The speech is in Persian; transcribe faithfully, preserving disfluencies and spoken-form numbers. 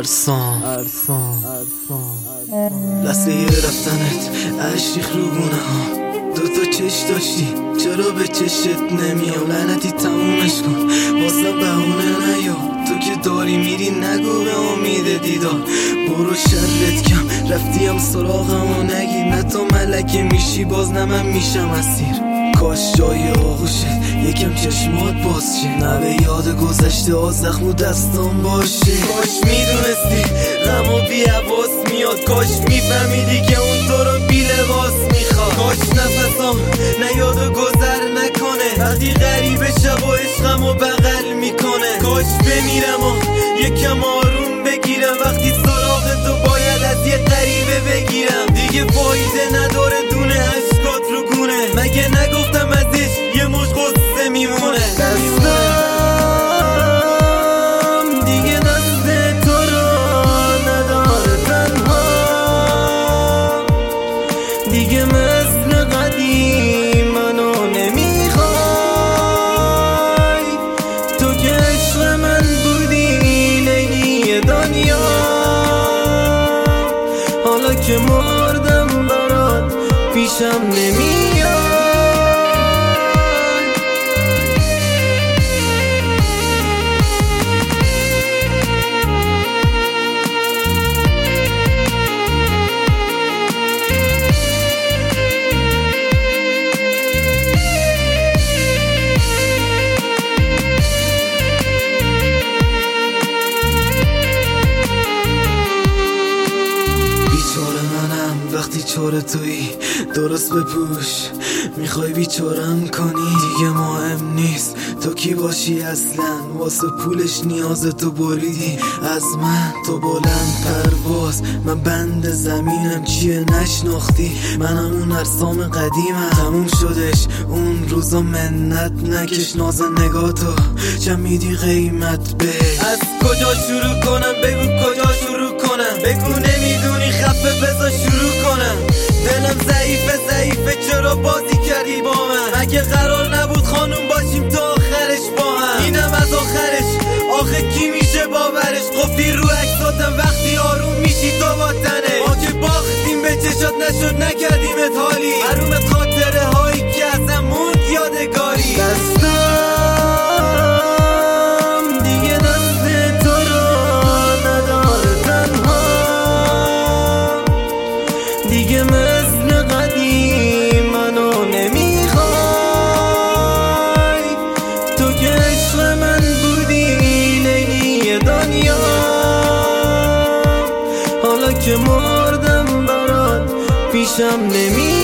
ارسام لحظه رفتنت عشق رو گونه ها دوتا چش داشتی چرا به چشت نمیام لعنتی تمومش کن واسه بهونه نیا تو که داری میری نگو به امید دیدار برو شرت کم رفتیم سراغم و نگیر نه تو ملکه میشی باز نه من میشم اسیر کاش جای آغوشت یکم چشمات باز شه نه به یاد گذشته آز زخم و دستان باشه کاش میدونستی غم و بی حواس میاد کاش میفهمیدی که اون تو رو بی لباس میخواد کاش نفسام نه یاد و گذر نکنه وقتی غریبه شب و عشقم و بغل میکنه کاش بمیرم و یکم آروم بگیرم وقتی سراغ تو باید از یه غریبه بگیرم دیگه فایده نداره دونه عشقات رو گونه مگه نگفتم ازش یه مش غصه میمونه دستم دیگه دست تو رو نداره تنها دیگه مثل قدیم منو نمیخوای تو که عشق من بودی لیلی دنیا حالا که مردم برات پیشم نمیاد وقتی چاره تویی درست بپوش میخوای بیچارم کنی دیگه مهم نیست تو کی باشی اصلا واسه پولش نیاز تو بریدی از من تو بلند پرواز من بند زمینم چیه نشناختی منم اون ارسام قدیمم تموم شدش اون روزا منت نکش ناز نگاتو چه میدی قیمت به از کجا شروع کنم بگو کجا شروع کنم بگو نمیدونی خفه بذار شروع کنم دلم ضعیفه ضعیفه چرا بازی کردی با من مگه قرار نبود خانوم باشیم تا آخرش با هم اینم از آخرش آخه کی میشه باورش گفتی رو عکساتم وقتی آروم میشی تو با تنه ما که باختیم به چشات نشد نکردیمت حالی حرومت خاطره هایی که ازم موند یادگاری دستم دیگه دست تو رو نداره تنها دیگه مثل قدیم منو نمیخوای تو که عشق من بودی لیلی دنیا حالا که مردم برات پیشم نمیاد